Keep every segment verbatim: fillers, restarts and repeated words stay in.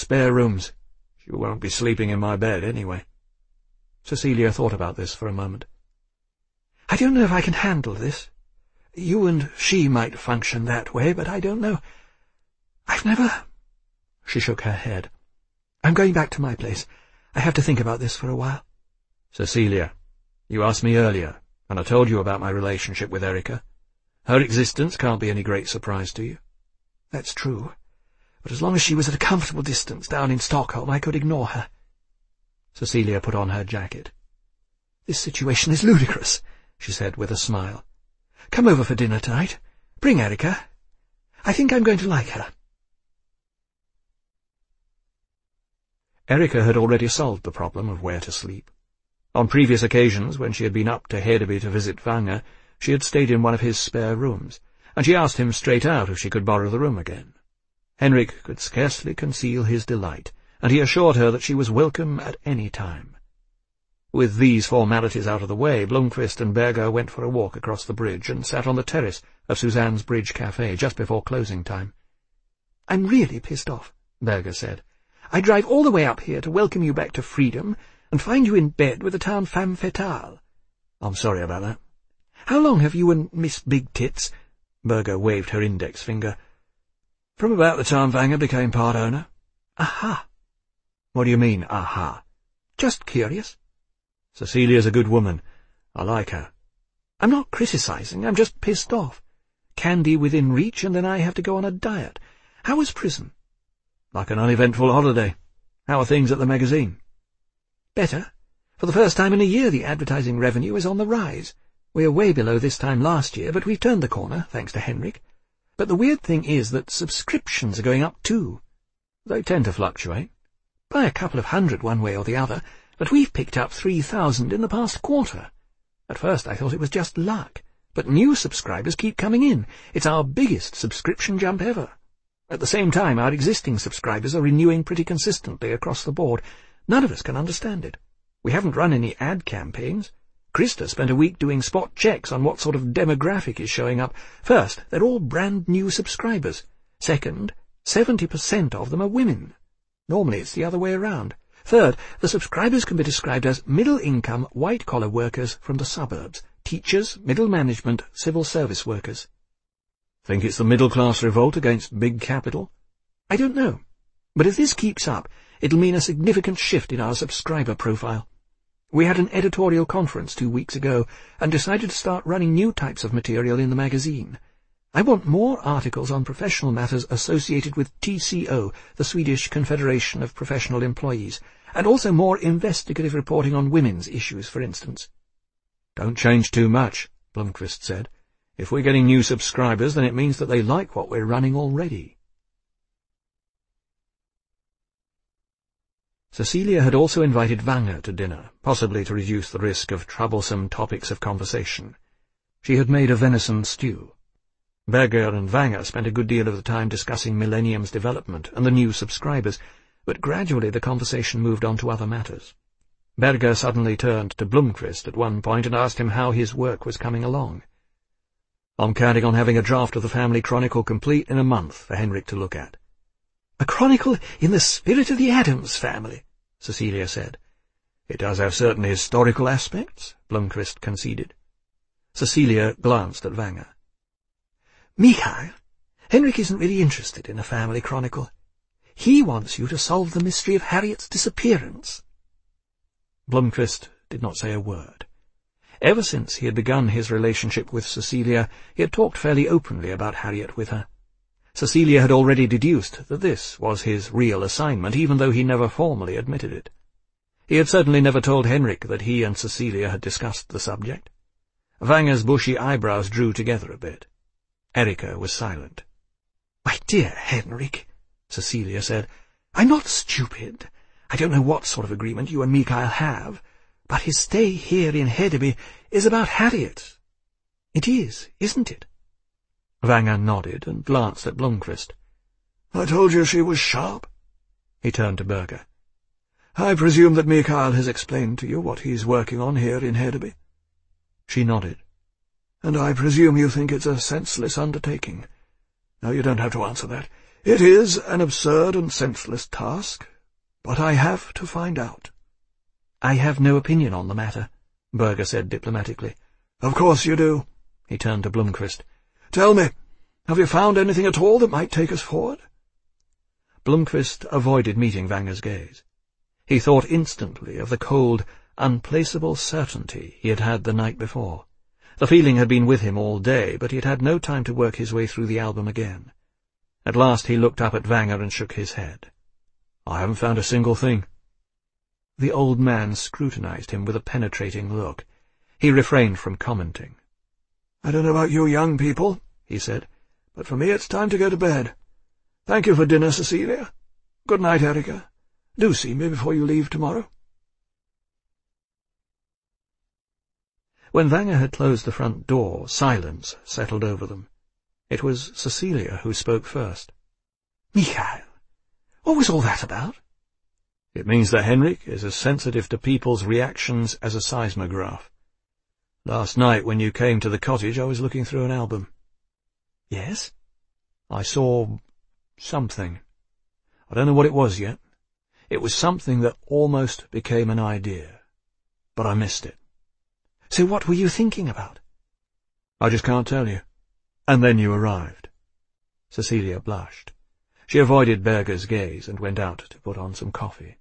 spare rooms. She won't be sleeping in my bed, anyway." Cecilia thought about this for a moment. "I don't know if I can handle this. You and she might function that way, but I don't know. I've never—" She shook her head. "I'm going back to my place. I have to think about this for a while." "Cecilia, you asked me earlier, and I told you about my relationship with Erica. Her existence can't be any great surprise to you." "That's true. But as long as she was at a comfortable distance down in Stockholm, I could ignore her." Cecilia put on her jacket. "This situation is ludicrous," she said with a smile. "Come over for dinner tonight. Bring Erica. I think I'm going to like her." Erica had already solved the problem of where to sleep. On previous occasions, when she had been up to Hedeby to visit Vanger, she had stayed in one of his spare rooms, and she asked him straight out if she could borrow the room again. Henrik could scarcely conceal his delight, and he assured her that she was welcome at any time. With these formalities out of the way, Blomqvist and Berger went for a walk across the bridge and sat on the terrace of Suzanne's Bridge Café just before closing time. "I'm really pissed off," Berger said. "I drive all the way up here to welcome you back to freedom and find you in bed with a town femme fatale." "I'm sorry about that." "How long have you and Miss Big Tits—" Berger waved her index finger. "From about the time Vanger became part owner." "Aha." "What do you mean, aha?" "Just curious." "Cecilia's a good woman. I like her." "I'm not criticizing, I'm just pissed off. Candy within reach, and then I have to go on a diet. How was prison?" "Like an uneventful holiday. How are things at the magazine?" "Better. For the first time in a year the advertising revenue is on the rise. We're way below this time last year, but we've turned the corner, thanks to Henrik. But the weird thing is that subscriptions are going up too." "They tend to fluctuate." "By a couple of hundred one way or the other, but we've picked up three thousand in the past quarter. At first I thought it was just luck, but new subscribers keep coming in. It's our biggest subscription jump ever. At the same time, our existing subscribers are renewing pretty consistently across the board. None of us can understand it. We haven't run any ad campaigns. Krista spent a week doing spot checks on what sort of demographic is showing up. First, they're all brand new subscribers. Second, seventy percent of them are women. Normally it's the other way around. Third, the subscribers can be described as middle-income, white-collar workers from the suburbs, teachers, middle management, civil service workers." "Think it's the middle-class revolt against big capital?" "I don't know. But if this keeps up, it'll mean a significant shift in our subscriber profile. We had an editorial conference two weeks ago and decided to start running new types of material in the magazine. I want more articles on professional matters associated with T C O, the Swedish Confederation of Professional Employees, and also more investigative reporting on women's issues, for instance." "Don't change too much," Blomqvist said. "If we're getting new subscribers, then it means that they like what we're running already." Cecilia had also invited Vanger to dinner, possibly to reduce the risk of troublesome topics of conversation. She had made a venison stew. Berger and Vanger spent a good deal of the time discussing Millennium's development and the new subscribers, but gradually the conversation moved on to other matters. Berger suddenly turned to Blomqvist at one point and asked him how his work was coming along. "I'm counting on having a draft of the Family Chronicle complete in a month for Henrik to look at." "A chronicle in the spirit of the Addams family," Cecilia said. "It does have certain historical aspects," Blomqvist conceded. Cecilia glanced at Vanger. "Mikael, Henrik isn't really interested in a family chronicle. He wants you to solve the mystery of Harriet's disappearance." Blomqvist did not say a word. Ever since he had begun his relationship with Cecilia, he had talked fairly openly about Harriet with her. Cecilia had already deduced that this was his real assignment, even though he never formally admitted it. He had certainly never told Henrik that he and Cecilia had discussed the subject. Vanger's bushy eyebrows drew together a bit. Erica was silent. "My dear Henrik," Cecilia said, "I'm not stupid. I don't know what sort of agreement you and Mikael have, but his stay here in Hedeby is about Harriet. It is, isn't it?" Vanger nodded and glanced at Blomqvist. "I told you she was sharp." He turned to Berger. "I presume that Mikael has explained to you what he's working on here in Hedeby?" She nodded. "And I presume you think it's a senseless undertaking. No, you don't have to answer that. It is an absurd and senseless task, but I have to find out. I have no opinion on the matter, Berger said diplomatically. Of course you do. He turned to Blomqvist. Tell me, have you found anything at all that might take us forward? Blomqvist avoided meeting Vanger's gaze. He thought instantly of the cold, unplaceable certainty he had had the night before. The feeling had been with him all day, but he had had no time to work his way through the album again. At last he looked up at Vanger and shook his head. I haven't found a single thing. The old man scrutinized him with a penetrating look. He refrained from commenting. I don't know about you young people, he said, but for me it's time to go to bed. Thank you for dinner, Cecilia. Good night, Erica. Do see me before you leave tomorrow. When Vanger had closed the front door, silence settled over them. It was Cecilia who spoke first. Michael, what was all that about? It means that Henrik is as sensitive to people's reactions as a seismograph. Last night, when you came to the cottage, I was looking through an album. Yes? I saw something. I don't know what it was yet. It was something that almost became an idea. But I missed it. So what were you thinking about? I just can't tell you. And then you arrived. Cecilia blushed. She avoided Berger's gaze and went out to put on some coffee.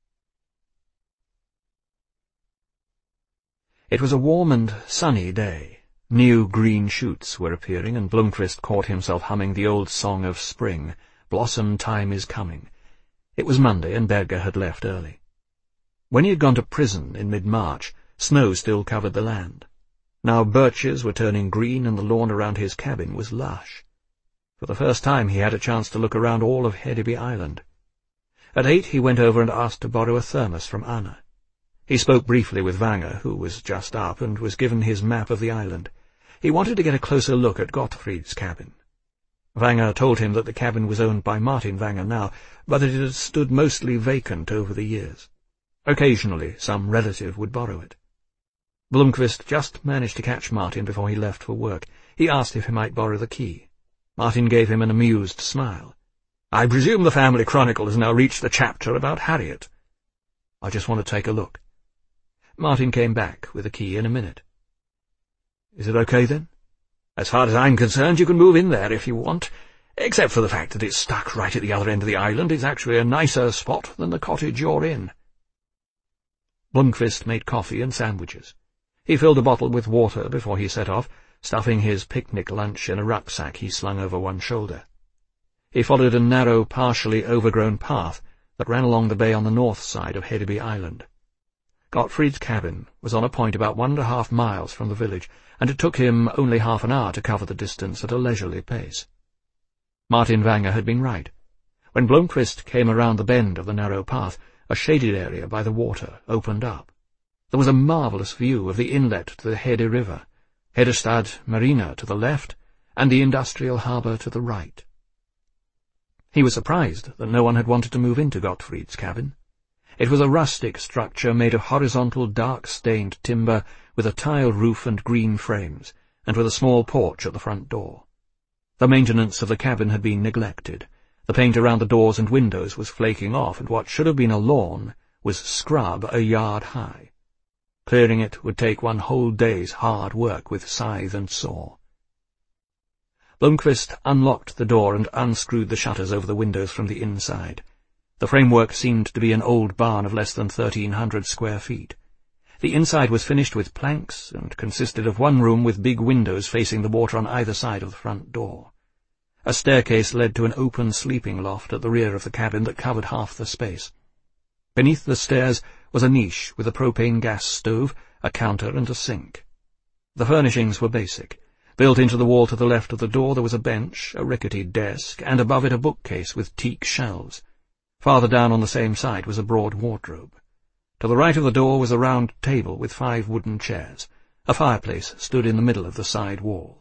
It was a warm and sunny day. New green shoots were appearing, and Blomqvist caught himself humming the old song of spring, Blossom Time is Coming. It was Monday, and Berger had left early. When he had gone to prison in mid-March, snow still covered the land. Now birches were turning green, and the lawn around his cabin was lush. For the first time he had a chance to look around all of Hedeby Island. At eight he went over and asked to borrow a thermos from Anna. He spoke briefly with Vanger, who was just up, and was given his map of the island. He wanted to get a closer look at Gottfried's cabin. Vanger told him that the cabin was owned by Martin Vanger now, but that it had stood mostly vacant over the years. Occasionally some relative would borrow it. Blomqvist just managed to catch Martin before he left for work. He asked if he might borrow the key. Martin gave him an amused smile. I presume the family chronicle has now reached the chapter about Harriet. I just want to take a look. Martin came back with the key in a minute. Is it okay, then? As far as I'm concerned, you can move in there if you want, except for the fact that it's stuck right at the other end of the island. It's actually a nicer spot than the cottage you're in. Blomqvist made coffee and sandwiches. He filled a bottle with water before he set off, stuffing his picnic lunch in a rucksack he slung over one shoulder. He followed a narrow, partially overgrown path that ran along the bay on the north side of Hedeby Island. Gottfried's cabin was on a point about one and a half miles from the village, and it took him only half an hour to cover the distance at a leisurely pace. Martin Vanger had been right. When Blomqvist came around the bend of the narrow path, a shaded area by the water opened up. There was a marvellous view of the inlet to the Hede River, Hedestad Marina to the left, and the industrial harbour to the right. He was surprised that no one had wanted to move into Gottfried's cabin. It was a rustic structure made of horizontal dark-stained timber with a tile roof and green frames, and with a small porch at the front door. The maintenance of the cabin had been neglected. The paint around the doors and windows was flaking off, and what should have been a lawn was scrub a yard high. Clearing it would take one whole day's hard work with scythe and saw. Blomqvist unlocked the door and unscrewed the shutters over the windows from the inside. The framework seemed to be an old barn of less than thirteen hundred square feet. The inside was finished with planks and consisted of one room with big windows facing the water on either side of the front door. A staircase led to an open sleeping loft at the rear of the cabin that covered half the space. Beneath the stairs was a niche with a propane gas stove, a counter, and a sink. The furnishings were basic. Built into the wall to the left of the door there was a bench, a rickety desk, and above it a bookcase with teak shelves. Farther down on the same side was a broad wardrobe. To the right of the door was a round table with five wooden chairs. A fireplace stood in the middle of the side wall.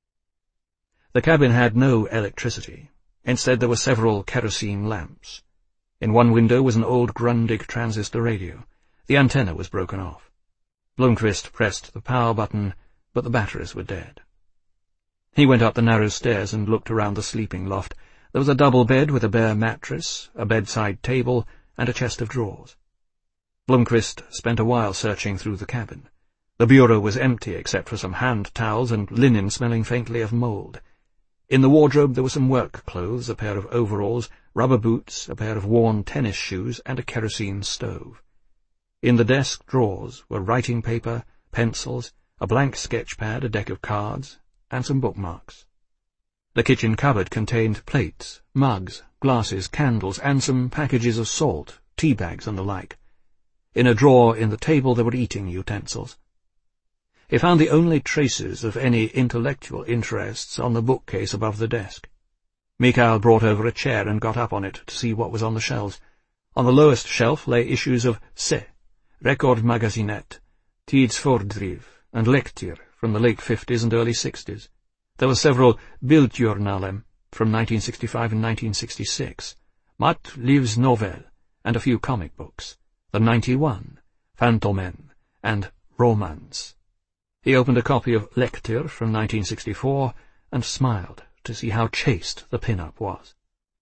The cabin had no electricity. Instead there were several kerosene lamps. In one window was an old Grundig transistor radio. The antenna was broken off. Blomqvist pressed the power button, but the batteries were dead. He went up the narrow stairs and looked around the sleeping loft. There was a double bed with a bare mattress, a bedside table, and a chest of drawers. Blomqvist spent a while searching through the cabin. The bureau was empty except for some hand towels and linen smelling faintly of mould. In the wardrobe there were some work clothes, a pair of overalls, rubber boots, a pair of worn tennis shoes, and a kerosene stove. In the desk drawers were writing paper, pencils, a blank sketch pad, a deck of cards, and some bookmarks. The kitchen cupboard contained plates, mugs, glasses, candles, and some packages of salt, tea bags, and the like. In a drawer in the table there were eating utensils. He found the only traces of any intellectual interests on the bookcase above the desk. Mikhail brought over a chair and got up on it to see what was on the shelves. On the lowest shelf lay issues of Se, Rekordmagasinet, Tidsfordriv, and Lektyr from the late fifties and early sixties. There were several Bildjournalen from nineteen sixty-five and nineteen sixty-six, Matt Livs Novel, and a few comic books, the ninety-one, Fantomen, and Romans. He opened a copy of Lektyr from nineteen sixty-four and smiled to see how chaste the pin-up was.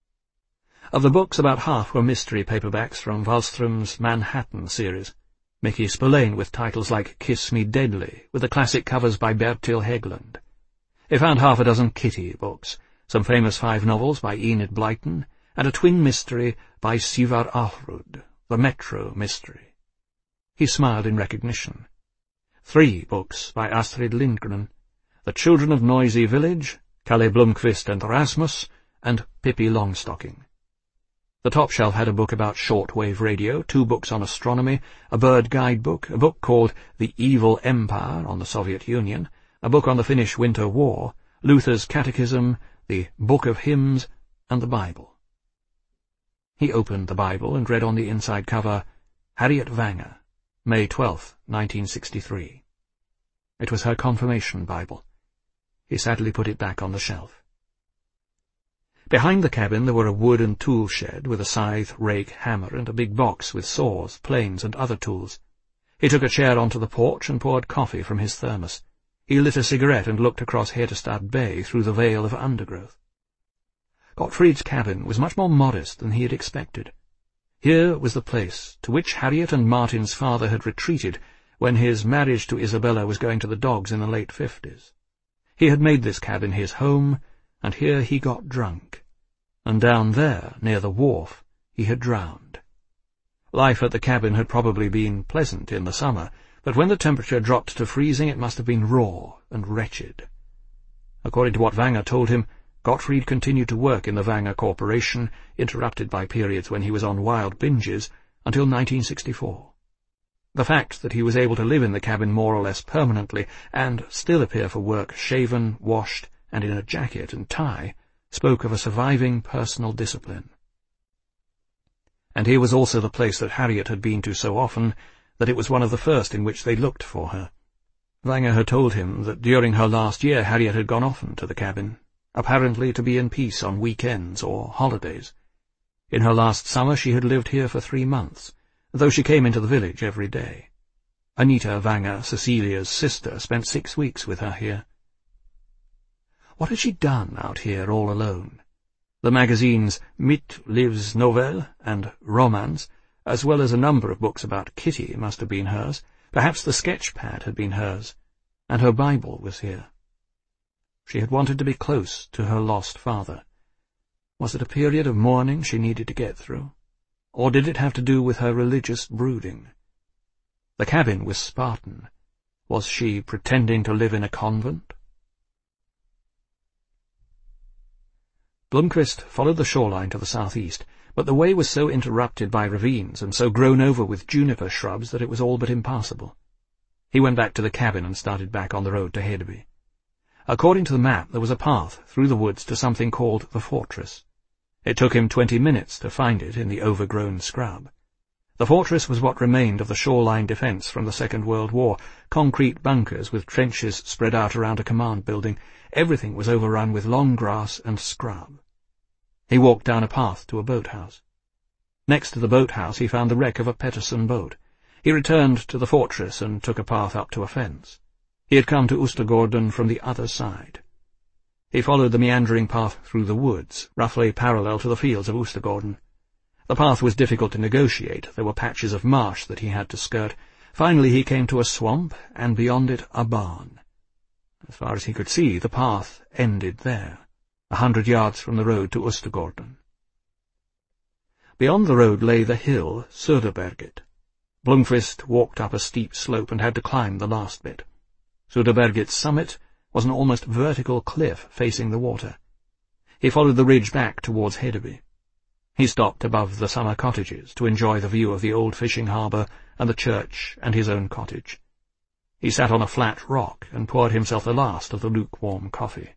Of the books, about half were mystery paperbacks from Wallström's Manhattan series, Mickey Spillane with titles like Kiss Me Deadly, with the classic covers by Bertil Hägglund. He found half a dozen Kitty books, some famous five novels by Enid Blyton, and a twin mystery by Sivar Ahrud, the Metro Mystery. He smiled in recognition. Three books by Astrid Lindgren, The Children of Noisy Village, Kalle Blomqvist and Rasmus, and Pippi Longstocking. The top shelf had a book about shortwave radio, two books on astronomy, a bird guidebook, a book called The Evil Empire on the Soviet Union, a book on the Finnish Winter War, Luther's Catechism, the Book of Hymns, and the Bible. He opened the Bible and read on the inside cover, Harriet Wanger, May twelfth, nineteen sixty-three. It was her confirmation Bible. He sadly put it back on the shelf. Behind the cabin there were a wood and tool shed with a scythe, rake, hammer, and a big box with saws, planes, and other tools. He took a chair onto the porch and poured coffee from his thermos. He lit a cigarette and looked across Hedestad Bay through the veil of undergrowth. Gottfried's cabin was much more modest than he had expected. Here was the place to which Harriet and Martin's father had retreated when his marriage to Isabella was going to the dogs in the late fifties. He had made this cabin his home, and here he got drunk. And down there, near the wharf, he had drowned. Life at the cabin had probably been pleasant in the summer, but when the temperature dropped to freezing it must have been raw and wretched. According to what Wanger told him, Gottfried continued to work in the Wanger Corporation, interrupted by periods when he was on wild binges, until nineteen sixty-four. The fact that he was able to live in the cabin more or less permanently, and still appear for work shaven, washed, and in a jacket and tie, spoke of a surviving personal discipline. And here was also the place that Harriet had been to so often that it was one of the first in which they looked for her. Wanger had told him that during her last year Harriet had gone often to the cabin, apparently to be in peace on weekends or holidays. In her last summer she had lived here for three months, though she came into the village every day. Anita Wanger, Cecilia's sister, spent six weeks with her here. What had she done out here all alone? The magazines Mitt Livs Novel and Romans, as well as a number of books about Kitty, must have been hers. Perhaps the sketch pad had been hers, and her Bible was here. She had wanted to be close to her lost father. Was it a period of mourning she needed to get through? Or did it have to do with her religious brooding? The cabin was Spartan. Was she pretending to live in a convent? Blomqvist followed the shoreline to the southeast, but the way was so interrupted by ravines and so grown over with juniper shrubs that it was all but impassable. He went back to the cabin and started back on the road to Hedeby. According to the map, there was a path through the woods to something called the fortress. It took him twenty minutes to find it in the overgrown scrub. The fortress was what remained of the shoreline defence from the Second World War, concrete bunkers with trenches spread out around a command building. Everything was overrun with long grass and scrub. He walked down a path to a boathouse. Next to the boathouse he found the wreck of a Pettersson boat. He returned to the fortress and took a path up to a fence. He had come to Oostergården from the other side. He followed the meandering path through the woods, roughly parallel to the fields of Oostergården. The path was difficult to negotiate. There were patches of marsh that he had to skirt. Finally he came to a swamp, and beyond it a barn. As far as he could see, the path ended there, a hundred yards from the road to Oostergården. Beyond the road lay the hill, Söderberget. Blomqvist walked up a steep slope and had to climb the last bit. Söderberget's summit was an almost vertical cliff facing the water. He followed the ridge back towards Hedeby. He stopped above the summer cottages to enjoy the view of the old fishing harbour and the church and his own cottage. He sat on a flat rock and poured himself the last of the lukewarm coffee.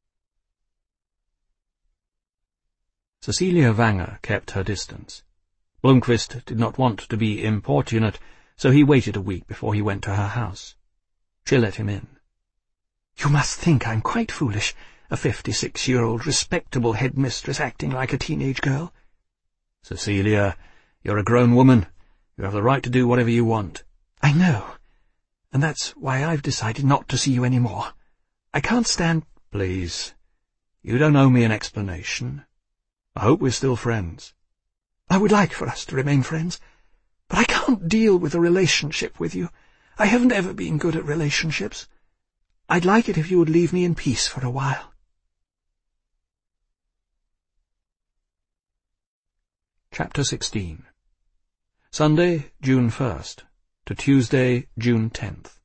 Cecilia Vanger kept her distance. Blomqvist did not want to be importunate, so he waited a week before he went to her house. She let him in. "You must think I'm quite foolish, a fifty-six-year-old respectable headmistress acting like a teenage girl." "Cecilia, you're a grown woman. You have the right to do whatever you want." "I know, and that's why I've decided not to see you any more. I can't stand—" "Please, you don't owe me an explanation. I hope we're still friends." "I would like for us to remain friends, but I can't deal with a relationship with you. I haven't ever been good at relationships. I'd like it if you would leave me in peace for a while." Chapter sixteen. Sunday, June first, to Tuesday, June tenth.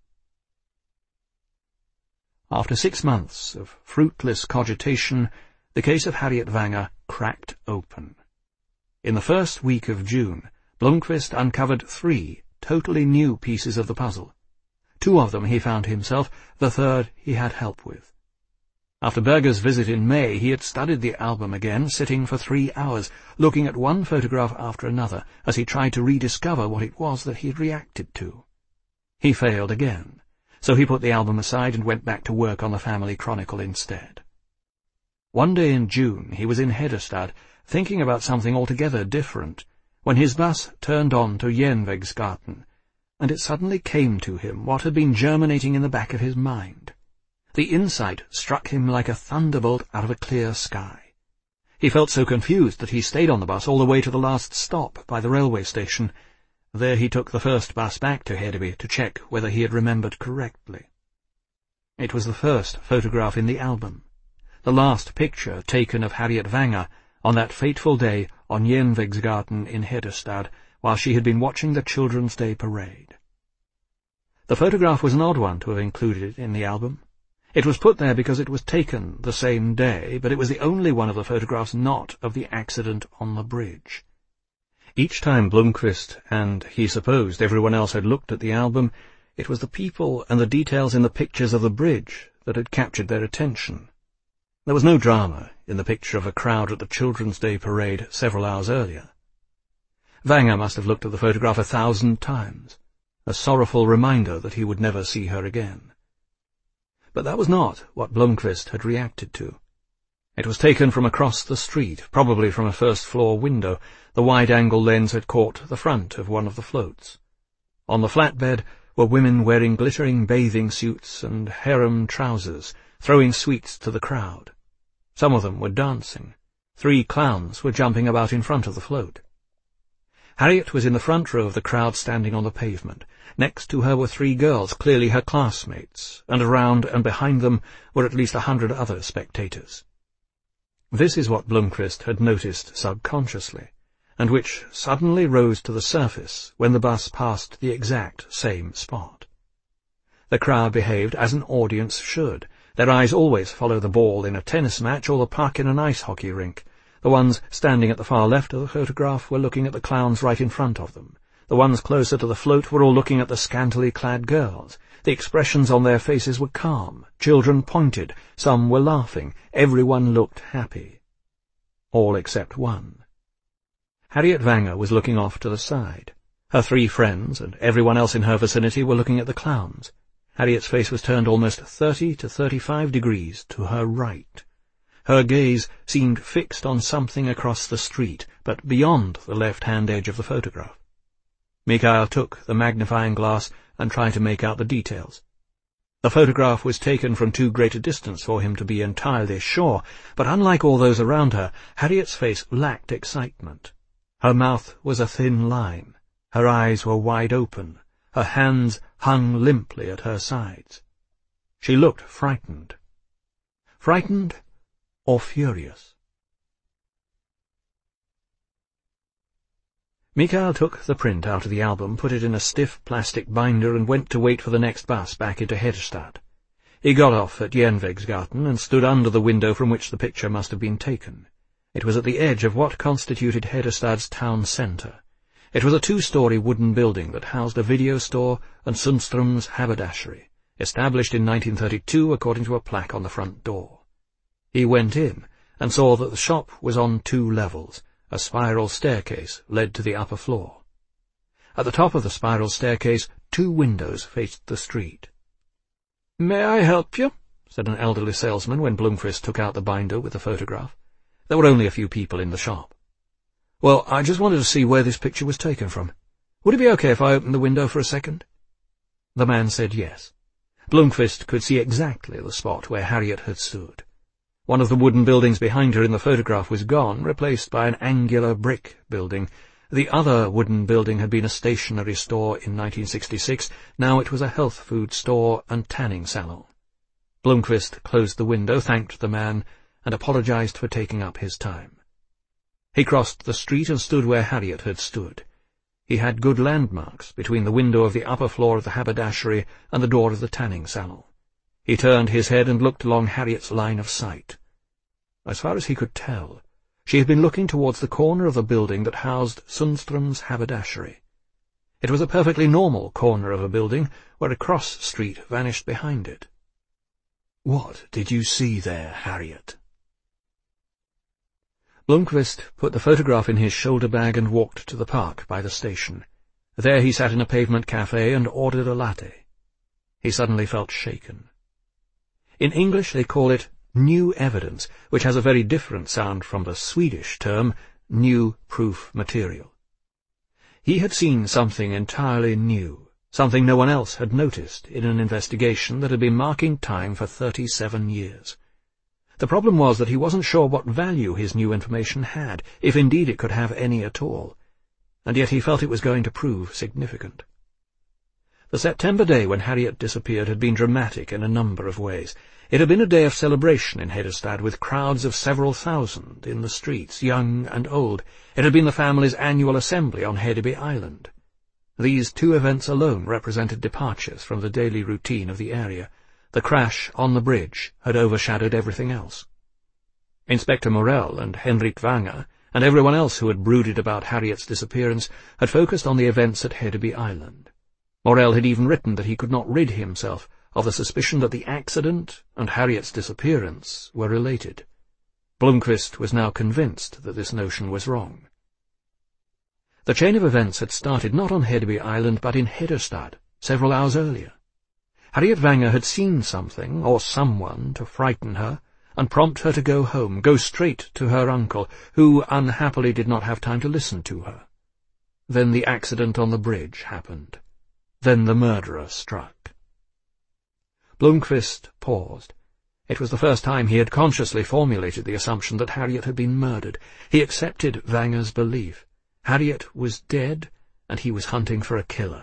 After six months of fruitless cogitation, the case of Harriet Vanger cracked open. In the first week of June, Blomqvist uncovered three totally new pieces of the puzzle. Two of them he found himself, the third he had help with. After Berger's visit in May, he had studied the album again, sitting for three hours, looking at one photograph after another, as he tried to rediscover what it was that he had reacted to. He failed again, so he put the album aside and went back to work on the family chronicle instead. One day in June he was in Hedestad, thinking about something altogether different, when his bus turned on to Järnvägsgatan, and it suddenly came to him what had been germinating in the back of his mind. The insight struck him like a thunderbolt out of a clear sky. He felt so confused that he stayed on the bus all the way to the last stop by the railway station. There he took the first bus back to Hedeby to check whether he had remembered correctly. It was the first photograph in the album, the last picture taken of Harriet Vanger on that fateful day on Järnvägsgatan in Hedestad, while she had been watching the Children's Day parade. The photograph was an odd one to have included in the album. It was put there because it was taken the same day, but it was the only one of the photographs not of the accident on the bridge. Each time Blomqvist, and he supposed everyone else, had looked at the album, it was the people and the details in the pictures of the bridge that had captured their attention. There was no drama in the picture of a crowd at the Children's Day parade several hours earlier. Vanger must have looked at the photograph a thousand times, a sorrowful reminder that he would never see her again. But that was not what Blomqvist had reacted to. It was taken from across the street, probably from a first-floor window. The wide-angle lens had caught the front of one of the floats. On the flatbed were women wearing glittering bathing suits and harem trousers, throwing sweets to the crowd. Some of them were dancing. Three clowns were jumping about in front of the float. Harriet was in the front row of the crowd, standing on the pavement. Next to her were three girls, clearly her classmates, and around and behind them were at least a hundred other spectators. This is what Blomqvist had noticed subconsciously, and which suddenly rose to the surface when the bus passed the exact same spot. The crowd behaved as an audience should. Their eyes always follow the ball in a tennis match or the puck in an ice hockey rink. The ones standing at the far left of the photograph were looking at the clowns right in front of them. The ones closer to the float were all looking at the scantily clad girls. The expressions on their faces were calm. Children pointed. Some were laughing. Everyone looked happy. All except one. Harriet Vanger was looking off to the side. Her three friends and everyone else in her vicinity were looking at the clowns. Harriet's face was turned almost thirty to thirty-five degrees to her right. Her gaze seemed fixed on something across the street, but beyond the left-hand edge of the photograph. Mikael took the magnifying glass and tried to make out the details. The photograph was taken from too great a distance for him to be entirely sure, but unlike all those around her, Harriet's face lacked excitement. Her mouth was a thin line, her eyes were wide open, her hands hung limply at her sides. She looked frightened. Frightened or furious? Mikhail took the print out of the album, put it in a stiff plastic binder, and went to wait for the next bus back into Hedestad. He got off at Jernvegsgaten and stood under the window from which the picture must have been taken. It was at the edge of what constituted Hedestad's town centre. It was a two-storey wooden building that housed a video store and Sundström's haberdashery, established in nineteen thirty-two according to a plaque on the front door. He went in and saw that the shop was on two levels. A spiral staircase led to the upper floor. At the top of the spiral staircase, two windows faced the street. "May I help you?" said an elderly salesman when Blomqvist took out the binder with the photograph. There were only a few people in the shop. "Well, I just wanted to see where this picture was taken from. Would it be okay if I opened the window for a second?" The man said yes. Blomqvist could see exactly the spot where Harriet had stood. One of the wooden buildings behind her in the photograph was gone, replaced by an angular brick building. The other wooden building had been a stationery store in nineteen sixty-six. Now it was a health food store and tanning salon. Blomqvist closed the window, thanked the man, and apologized for taking up his time. He crossed the street and stood where Harriet had stood. He had good landmarks between the window of the upper floor of the haberdashery and the door of the tanning salon. He turned his head and looked along Harriet's line of sight. As far as he could tell, she had been looking towards the corner of the building that housed Sundström's haberdashery. It was a perfectly normal corner of a building, where a cross street vanished behind it. "What did you see there, Harriet?" Blomqvist put the photograph in his shoulder bag and walked to the park by the station. There he sat in a pavement cafe and ordered a latte. He suddenly felt shaken. In English they call it new evidence, which has a very different sound from the Swedish term new proof material. He had seen something entirely new, something no one else had noticed in an investigation that had been marking time for thirty-seven years. The problem was that he wasn't sure what value his new information had, if indeed it could have any at all, and yet he felt it was going to prove significant. The September day when Harriet disappeared had been dramatic in a number of ways. It had been a day of celebration in Hedestad, with crowds of several thousand in the streets, young and old. It had been the family's annual assembly on Hedeby Island. These two events alone represented departures from the daily routine of the area. The crash on the bridge had overshadowed everything else. Inspector Morell and Henrik Wanger, and everyone else who had brooded about Harriet's disappearance, had focused on the events at Hedeby Island. Morell had even written that he could not rid himself of the suspicion that the accident and Harriet's disappearance were related. Blomqvist was now convinced that this notion was wrong. The chain of events had started not on Hedeby Island but in Hedestad, several hours earlier. Harriet Wanger had seen something, or someone, to frighten her, and prompt her to go home, go straight to her uncle, who unhappily did not have time to listen to her. Then the accident on the bridge happened. Then the murderer struck. Blomqvist paused. It was the first time he had consciously formulated the assumption that Harriet had been murdered. He accepted Wanger's belief. Harriet was dead, and he was hunting for a killer.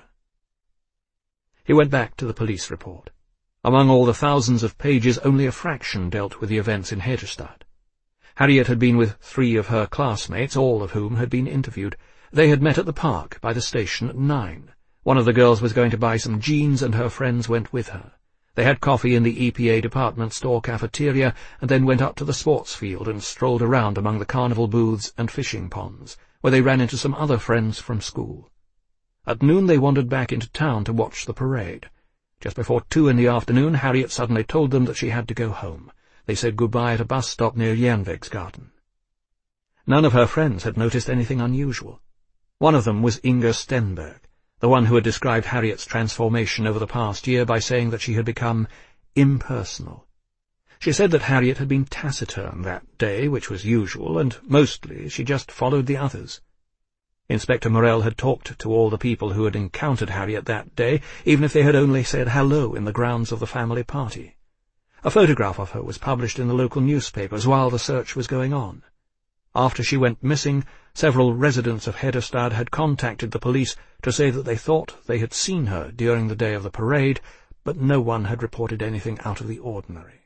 He went back to the police report. Among all the thousands of pages, only a fraction dealt with the events in Hedestad. Harriet had been with three of her classmates, all of whom had been interviewed. They had met at the park by the station at nine. One of the girls was going to buy some jeans, and her friends went with her. They had coffee in the E P A department store cafeteria, and then went up to the sports field and strolled around among the carnival booths and fishing ponds, where they ran into some other friends from school. At noon they wandered back into town to watch the parade. Just before two in the afternoon, Harriet suddenly told them that she had to go home. They said goodbye at a bus stop near Jernvegsgaten. None of her friends had noticed anything unusual. One of them was Inger Stenberg, the one who had described Harriet's transformation over the past year by saying that she had become impersonal. She said that Harriet had been taciturn that day, which was usual, and mostly she just followed the others. Inspector Morell had talked to all the people who had encountered Harriet that day, even if they had only said hello in the grounds of the family party. A photograph of her was published in the local newspapers while the search was going on. After she went missing, several residents of Hedderstad had contacted the police to say that they thought they had seen her during the day of the parade, but no one had reported anything out of the ordinary.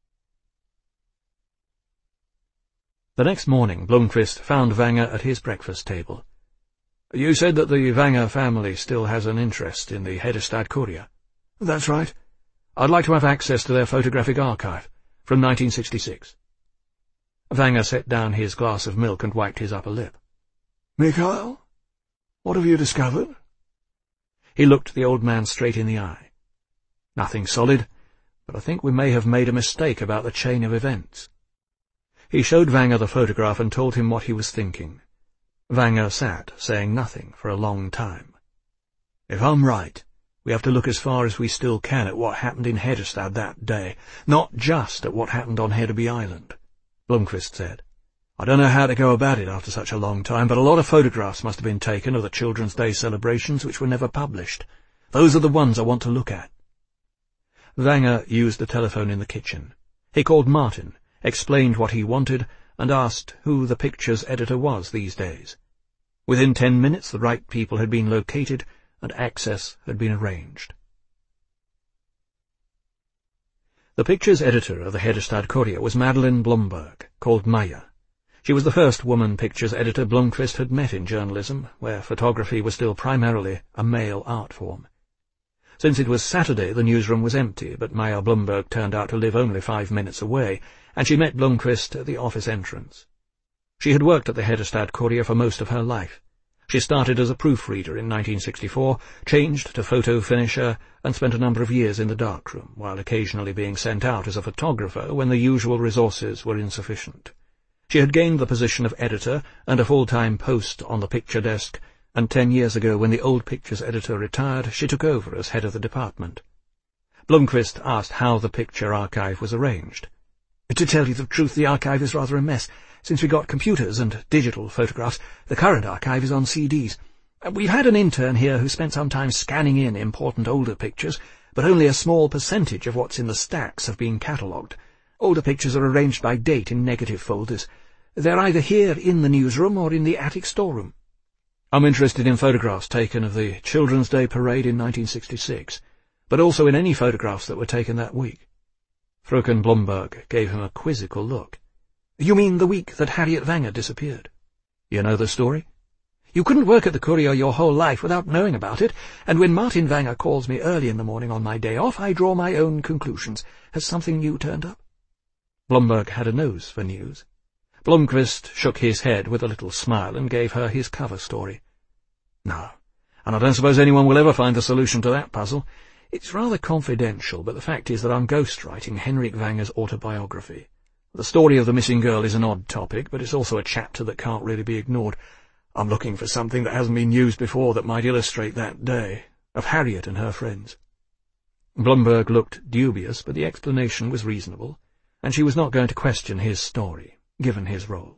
The next morning Blomqvist found Vanger at his breakfast table. "You said that the Vanger family still has an interest in the Hedderstad Courier." "That's right." "I'd like to have access to their photographic archive, from nineteen sixty-six. Vanger set down his glass of milk and wiped his upper lip. "Mikhail, what have you discovered?" He looked the old man straight in the eye. "Nothing solid, but I think we may have made a mistake about the chain of events." He showed Vanger the photograph and told him what he was thinking. Vanger sat, saying nothing, for a long time. "If I'm right, we have to look as far as we still can at what happened in Hedderstad that day, not just at what happened on Hedeby Island," Blomqvist said. "I don't know how to go about it after such a long time, but a lot of photographs must have been taken of the Children's Day celebrations which were never published. Those are the ones I want to look at." Vanger used the telephone in the kitchen. He called Martin, explained what he wanted, and asked who the picture's editor was these days. Within ten minutes the right people had been located, and access had been arranged. The picture's editor of the Hedderstad Courier was Madeleine Blomberg, called Maya. She was the first woman pictures editor Blomqvist had met in journalism, where photography was still primarily a male art form. Since it was Saturday, the newsroom was empty, but Maya Blomberg turned out to live only five minutes away, and she met Blomqvist at the office entrance. She had worked at the Hedderstad Courier for most of her life. She started as a proofreader in nineteen sixty-four, changed to photo finisher, and spent a number of years in the darkroom, while occasionally being sent out as a photographer when the usual resources were insufficient. She had gained the position of editor and a full-time post on the picture desk, and ten years ago, when the old pictures editor retired, she took over as head of the department. Blomqvist asked how the picture archive was arranged. "To tell you the truth, the archive is rather a mess. Since we got computers and digital photographs, the current archive is on C Ds. We've had an intern here who spent some time scanning in important older pictures, but only a small percentage of what's in the stacks have been catalogued. Older pictures are arranged by date in negative folders. They're either here in the newsroom or in the attic storeroom." "I'm interested in photographs taken of the Children's Day parade in nineteen sixty-six, but also in any photographs that were taken that week." Fröken Blomberg gave him a quizzical look. "You mean the week that Harriet Vanger disappeared?" "You know the story?" "You couldn't work at the Courier your whole life without knowing about it, and when Martin Vanger calls me early in the morning on my day off, I draw my own conclusions. Has something new turned up?" Blomberg had a nose for news. Blomqvist shook his head with a little smile and gave her his cover story. "No, and I don't suppose anyone will ever find the solution to that puzzle. It's rather confidential, but the fact is that I'm ghostwriting Henrik Vanger's autobiography. The story of the missing girl is an odd topic, but it's also a chapter that can't really be ignored. I'm looking for something that hasn't been used before that might illustrate that day, of Harriet and her friends." Blomberg looked dubious, but the explanation was reasonable, and she was not going to question his story, given his role.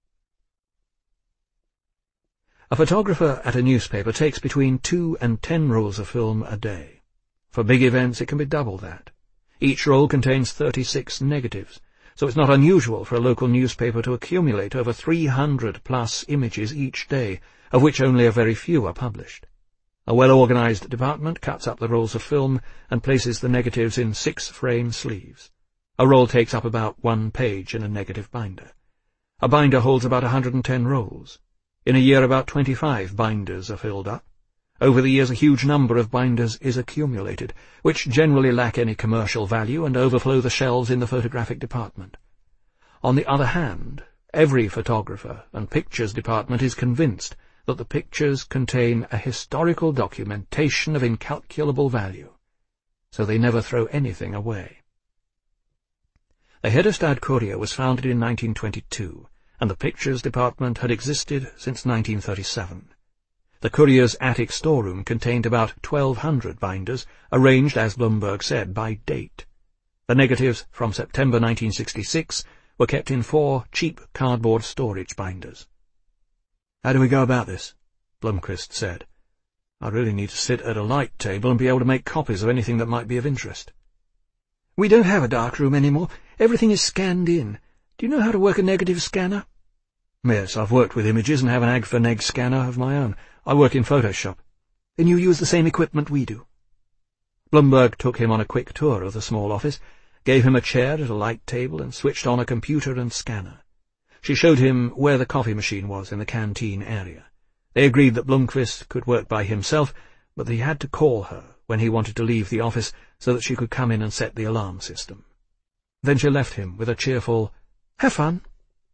A photographer at a newspaper takes between two and ten rolls of film a day. For big events it can be double that. Each roll contains thirty-six negatives, so it's not unusual for a local newspaper to accumulate over three hundred plus images each day, of which only a very few are published. A well-organized department cuts up the rolls of film and places the negatives in six-frame sleeves. A roll takes up about one page in a negative binder. A binder holds about one hundred and ten rolls. In a year about twenty-five binders are filled up. Over the years a huge number of binders is accumulated, which generally lack any commercial value and overflow the shelves in the photographic department. On the other hand, every photographer and pictures department is convinced that the pictures contain a historical documentation of incalculable value, so they never throw anything away. The Hedderstad Courier was founded in nineteen twenty-two, and the pictures department had existed since nineteen thirty-seven. The Courier's attic storeroom contained about twelve hundred binders, arranged, as Blomberg said, by date. The negatives from September nineteen sixty-six were kept in four cheap cardboard storage binders. "How do we go about this?" Blomqvist said. "I really need to sit at a light table and be able to make copies of anything that might be of interest." "We don't have a darkroom anymore. Everything is scanned in. Do you know how to work a negative scanner?" "Yes, I've worked with images and have an A G for neg scanner of my own. I work in Photoshop." "Then you use the same equipment we do." Blomberg took him on a quick tour of the small office, gave him a chair at a light table, and switched on a computer and scanner. She showed him where the coffee machine was in the canteen area. They agreed that Blomqvist could work by himself, but that he had to call her when he wanted to leave the office so that she could come in and set the alarm system. Then she left him with a cheerful, "Have fun."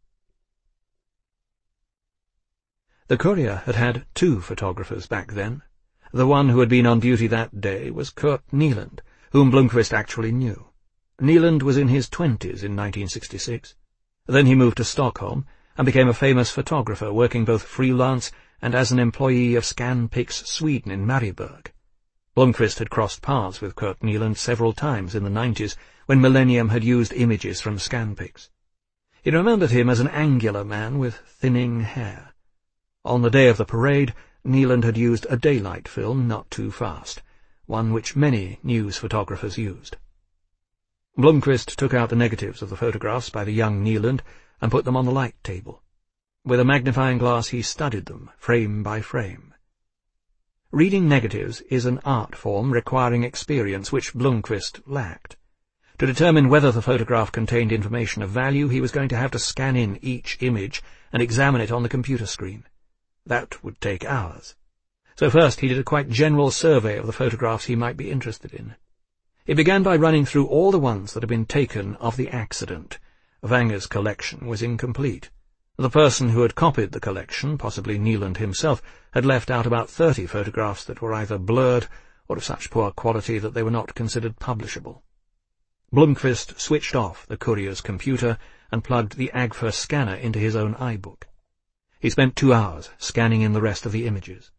The Courier had had two photographers back then. The one who had been on duty that day was Kurt Nieland, whom Blomqvist actually knew. Nieland was in his twenties in nineteen sixty-six. Then he moved to Stockholm and became a famous photographer, working both freelance and as an employee of Scanpix Sweden in Marieberg. Blomqvist had crossed paths with Kurt Nieland several times in the nineties, when Millennium had used images from Scanpix. He remembered him as an angular man with thinning hair. On the day of the parade, Nieland had used a daylight film, not too fast, one which many news photographers used. Blomqvist took out the negatives of the photographs by the young Nieland and put them on the light table. With a magnifying glass he studied them, frame by frame. Reading negatives is an art form requiring experience which Blomqvist lacked. To determine whether the photograph contained information of value, he was going to have to scan in each image and examine it on the computer screen. That would take hours. So first he did a quite general survey of the photographs he might be interested in. He began by running through all the ones that had been taken of the accident. Wanger's collection was incomplete. The person who had copied the collection, possibly Nieland himself, had left out about thirty photographs that were either blurred or of such poor quality that they were not considered publishable. Blomqvist switched off the Courier's computer and plugged the A G F scanner into his own iBook. He spent two hours scanning in the rest of the images.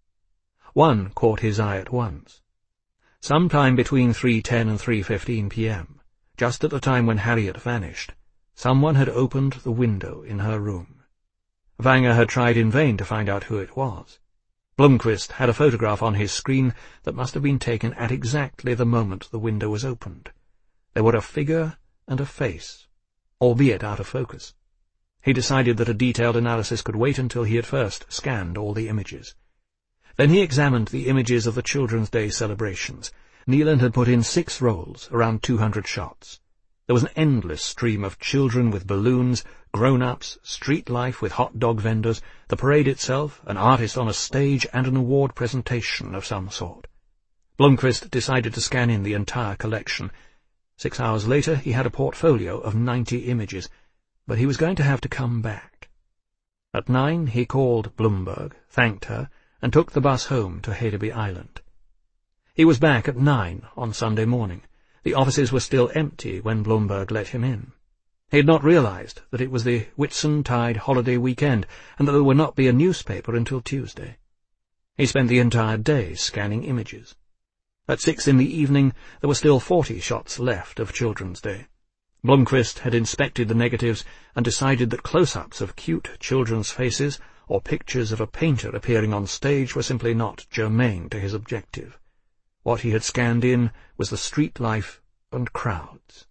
One caught his eye at once. Sometime between three ten and three fifteen p m, just at the time when Harriet vanished, someone had opened the window in her room. Wanger had tried in vain to find out who it was. Blomqvist had a photograph on his screen that must have been taken at exactly the moment the window was opened. There were a figure and a face, albeit out of focus. He decided that a detailed analysis could wait until he had first scanned all the images. Then he examined the images of the Children's Day celebrations. Nieland had put in six rolls, around two hundred shots. There was an endless stream of children with balloons, grown-ups, street life with hot dog vendors, the parade itself, an artist on a stage, and an award presentation of some sort. Blomqvist decided to scan in the entire collection. Six hours later he had a portfolio of ninety images, but he was going to have to come back. At nine he called Blomberg, thanked her, and took the bus home to Hedeby Island. He was back at nine on Sunday morning. The offices were still empty when Blomberg let him in. He had not realized that it was the Whitsuntide holiday weekend, and that there would not be a newspaper until Tuesday. He spent the entire day scanning images. At six in the evening there were still forty shots left of Children's Day. Blomqvist had inspected the negatives and decided that close-ups of cute children's faces or pictures of a painter appearing on stage were simply not germane to his objective. What he had scanned in was the street life and crowds.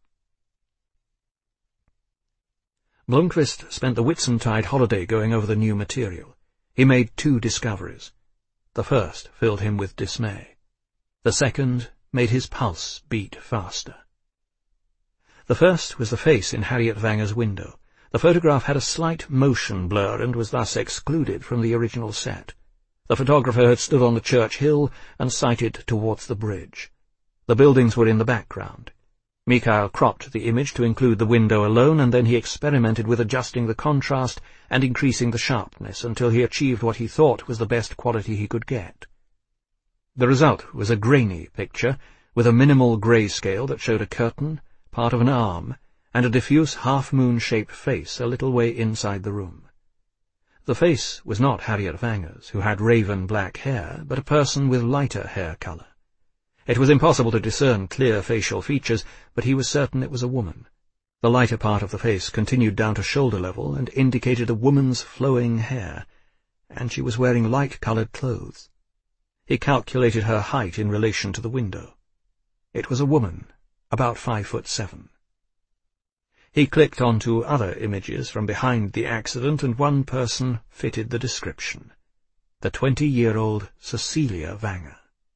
Blomqvist spent the Whitsuntide holiday going over the new material. He made two discoveries. The first filled him with dismay. The second made his pulse beat faster. The first was the face in Harriet Wanger's window. The photograph had a slight motion blur and was thus excluded from the original set. The photographer had stood on the church hill and sighted towards the bridge. The buildings were in the background. Mikhail cropped the image to include the window alone, and then he experimented with adjusting the contrast and increasing the sharpness until he achieved what he thought was the best quality he could get. The result was a grainy picture, with a minimal grayscale that showed a curtain, part of an arm, and a diffuse half-moon-shaped face a little way inside the room. The face was not Harriet Wanger's, who had raven black hair, but a person with lighter hair colour. It was impossible to discern clear facial features, but he was certain it was a woman. The lighter part of the face continued down to shoulder level and indicated a woman's flowing hair. and she was wearing light-coloured clothes. He calculated her height in relation to the window. It was a woman, about five foot seven. He clicked onto other images from behind the accident, and one person fitted the description. The twenty-year-old Cecilia Vanger.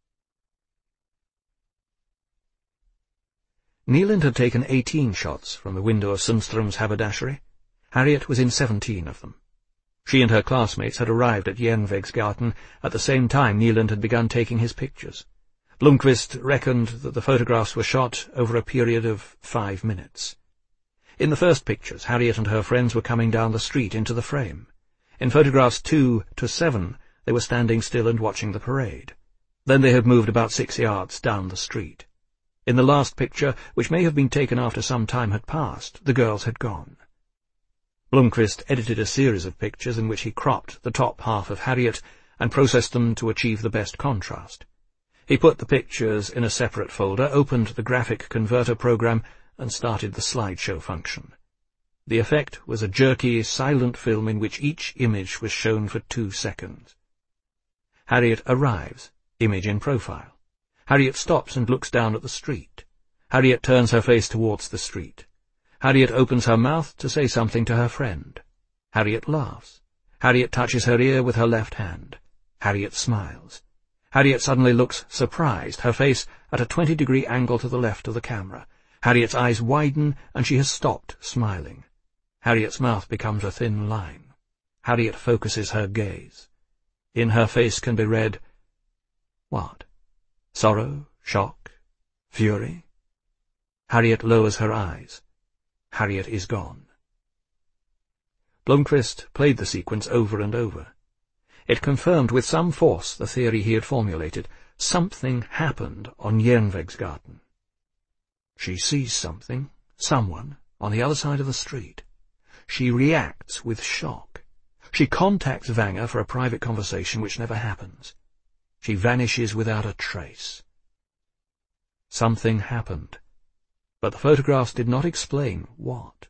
Neeland had taken eighteen shots from the window of Sundström's haberdashery. Harriet was in seventeen of them. She and her classmates had arrived at Järnvägsgatan at the same time Neeland had begun taking his pictures. Blomqvist reckoned that the photographs were shot over a period of five minutes. In the first pictures, Harriet and her friends were coming down the street into the frame. In photographs two to seven, they were standing still and watching the parade. Then they had moved about six yards down the street. In the last picture, which may have been taken after some time had passed, the girls had gone. Blomqvist edited a series of pictures in which he cropped the top half of Harriet and processed them to achieve the best contrast. He put the pictures in a separate folder, opened the graphic converter program, and started the slideshow function. The effect was a jerky, silent film in which each image was shown for two seconds. Harriet arrives, image in profile. Harriet stops and looks down at the street. Harriet turns her face towards the street. Harriet opens her mouth to say something to her friend. Harriet laughs. Harriet touches her ear with her left hand. Harriet smiles. Harriet suddenly looks surprised, her face at a twenty-degree angle to the left of the camera. Harriet's eyes widen, and she has stopped smiling. Harriet's mouth becomes a thin line. Harriet focuses her gaze. In her face can be read, what? Sorrow, shock, fury? Harriet lowers her eyes. Harriet is gone. Blomqvist played the sequence over and over. It confirmed with some force the theory he had formulated. Something happened on Järnvägsgatan. She sees something, someone, on the other side of the street. She reacts with shock. She contacts Vanger for a private conversation which never happens. She vanishes without a trace. Something happened, but the photographs did not explain what.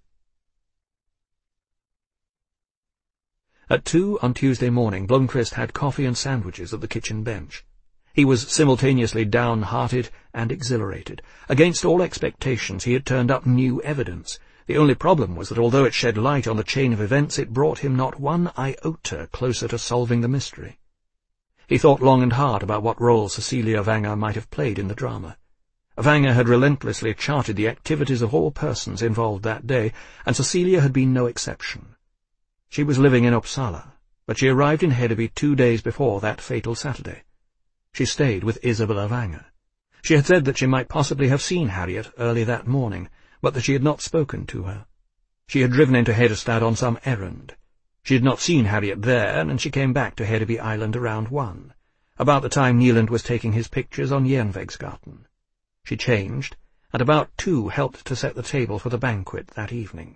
At two on Tuesday morning, Blomqvist had coffee and sandwiches at the kitchen bench. He was simultaneously downhearted and exhilarated. Against all expectations, he had turned up new evidence. The only problem was that although it shed light on the chain of events, it brought him not one iota closer to solving the mystery. He thought long and hard about what role Cecilia Vanger might have played in the drama. Vanger had relentlessly charted the activities of all persons involved that day, and Cecilia had been no exception. She was living in Uppsala, but she arrived in Hedeby two days before that fatal Saturday. She stayed with Isabella Vanger. She had said that she might possibly have seen Harriet early that morning, but that she had not spoken to her. She had driven into Hedestad on some errand. She had not seen Harriet there, and she came back to Hedeby Island around one, about the time Neeland was taking his pictures on Järnvägsgatan. She changed, and about two helped to set the table for the banquet that evening.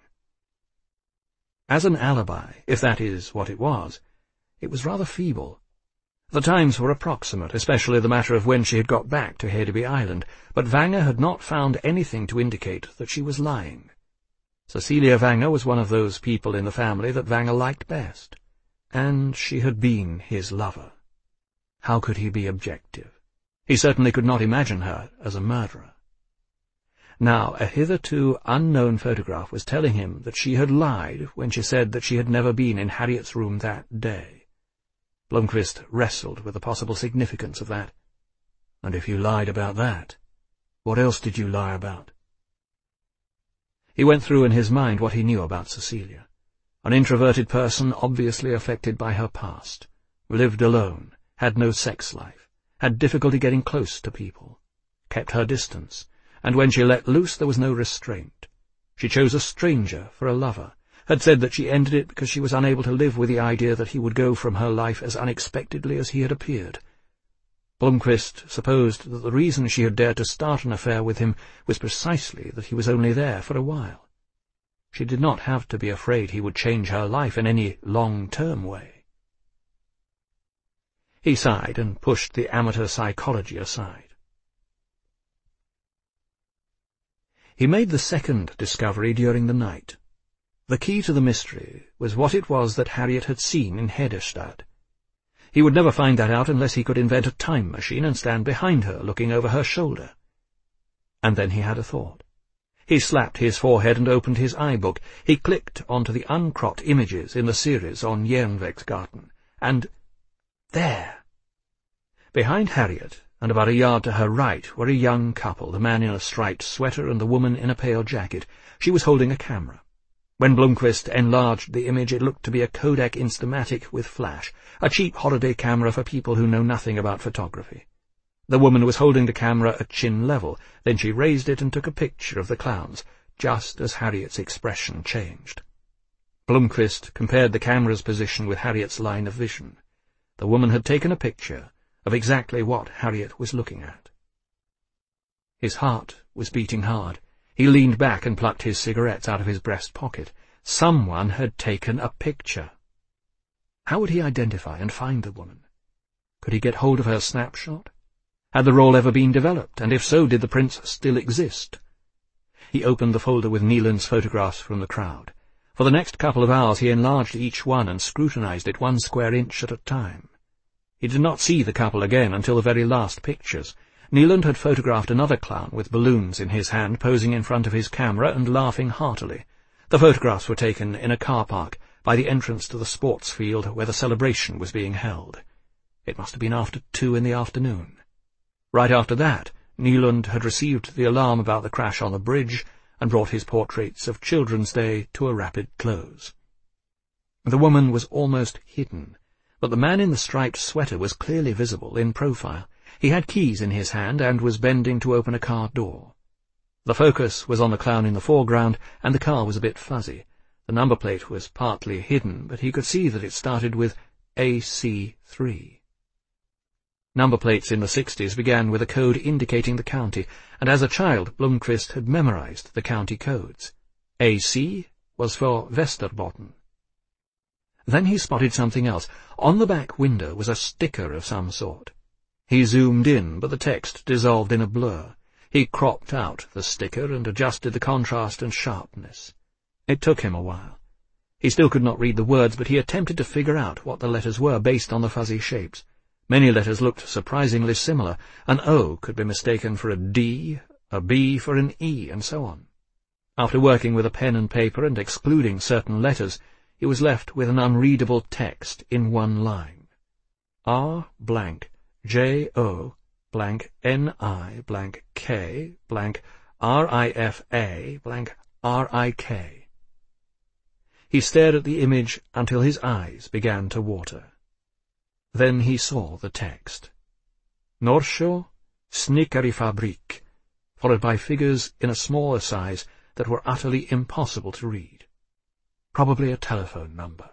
As an alibi, if that is what it was, it was rather feeble. The times were approximate, especially the matter of when she had got back to Hedeby Island, but Vanger had not found anything to indicate that she was lying. Cecilia Vanger was one of those people in the family that Vanger liked best, and she had been his lover. How could he be objective? He certainly could not imagine her as a murderer. Now, a hitherto unknown photograph was telling him that she had lied when she said that she had never been in Harriet's room that day. Blomqvist wrestled with the possible significance of that. And if you lied about that, what else did you lie about? He went through in his mind what he knew about Cecilia. An introverted person obviously affected by her past, lived alone, had no sex life, had difficulty getting close to people, kept her distance, and when she let loose there was no restraint. She chose a stranger for a lover, had said that she ended it because she was unable to live with the idea that he would go from her life as unexpectedly as he had appeared. Blomqvist supposed that the reason she had dared to start an affair with him was precisely that he was only there for a while. She did not have to be afraid he would change her life in any long-term way. He sighed and pushed the amateur psychology aside. He made the second discovery during the night. The key to the mystery was what it was that Harriet had seen in Hedestad. He would never find that out unless he could invent a time machine and stand behind her, looking over her shoulder. And then he had a thought. He slapped his forehead and opened his iBook. He clicked onto the uncropped images in the series on Jernvägsgatan, and there! Behind Harriet, and about a yard to her right, were a young couple, the man in a striped sweater and the woman in a pale jacket. She was holding a camera. When Blomqvist enlarged the image, it looked to be a Kodak Instamatic with flash, a cheap holiday camera for people who know nothing about photography. The woman was holding the camera at chin level. Then she raised it and took a picture of the clowns, just as Harriet's expression changed. Blomqvist compared the camera's position with Harriet's line of vision. The woman had taken a picture of exactly what Harriet was looking at. His heart was beating hard. He leaned back and plucked his cigarettes out of his breast pocket. Someone had taken a picture. How would he identify and find the woman? Could he get hold of her snapshot? Had the roll ever been developed, and if so, did the prints still exist? He opened the folder with Neeland's photographs from the crowd. For the next couple of hours he enlarged each one and scrutinized it one square inch at a time. He did not see the couple again until the very last pictures. Neeland had photographed another clown with balloons in his hand, posing in front of his camera and laughing heartily. The photographs were taken in a car park by the entrance to the sports field where the celebration was being held. It must have been after two in the afternoon. Right after that, Neeland had received the alarm about the crash on the bridge and brought his portraits of Children's Day to a rapid close. The woman was almost hidden, but the man in the striped sweater was clearly visible in profile. He had keys in his hand and was bending to open a car door. The focus was on the clown in the foreground, and the car was a bit fuzzy. The number plate was partly hidden, but he could see that it started with A C three. Number plates in the sixties began with a code indicating the county, and as a child Blomqvist had memorized the county codes. A C was for Västerbotten. Then he spotted something else. On the back window was a sticker of some sort. He zoomed in, but the text dissolved in a blur. He cropped out the sticker and adjusted the contrast and sharpness. It took him a while. He still could not read the words, but he attempted to figure out what the letters were based on the fuzzy shapes. Many letters looked surprisingly similar. An O could be mistaken for a D, a B for an E, and so on. After working with a pen and paper and excluding certain letters, he was left with an unreadable text in one line. R blank J O blank N I blank K blank R I F A blank R I K. He stared at the image until his eyes began to water. Then he saw the text. Norsjö Snickarifabrik, followed by figures in a smaller size that were utterly impossible to read. Probably a telephone number.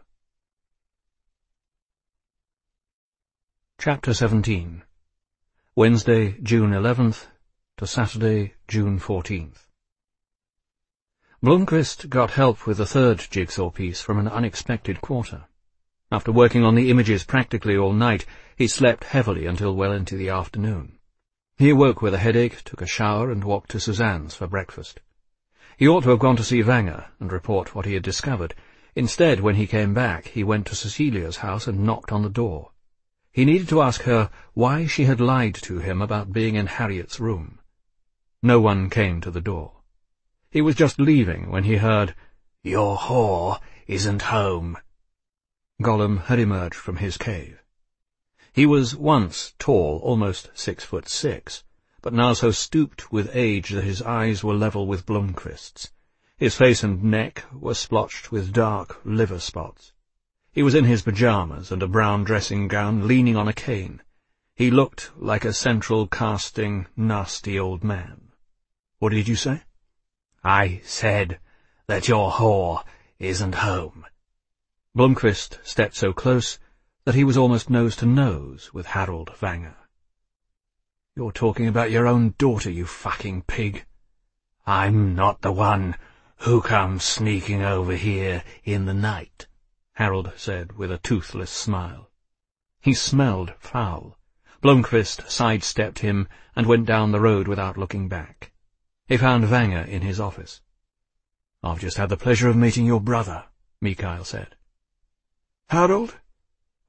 Chapter seventeen. Wednesday, June eleventh, to Saturday, June fourteenth. Blomqvist got help with the third jigsaw piece from an unexpected quarter. After working on the images practically all night, he slept heavily until well into the afternoon. He awoke with a headache, took a shower, and walked to Suzanne's for breakfast. He ought to have gone to see Wenger and report what he had discovered. Instead, when he came back, he went to Cecilia's house and knocked on the door. He needed to ask her why she had lied to him about being in Harriet's room. No one came to the door. He was just leaving when he heard, "Your whore isn't home." Gollum had emerged from his cave. He was once tall, almost six foot six, but now so stooped with age that his eyes were level with Blomqvist's. His face and neck were splotched with dark liver spots. He was in his pyjamas and a brown dressing gown, leaning on a cane. He looked like a central casting, nasty old man. "What did you say?" "I said that your whore isn't home." Blomqvist stepped so close that he was almost nose to nose with Harold Wenger. "You're talking about your own daughter, you fucking pig." "I'm not the one who comes sneaking over here in the night," Harold said with a toothless smile. He smelled foul. Blomqvist sidestepped him and went down the road without looking back. He found Wenger in his office. "I've just had the pleasure of meeting your brother," Mikael said. "Harold?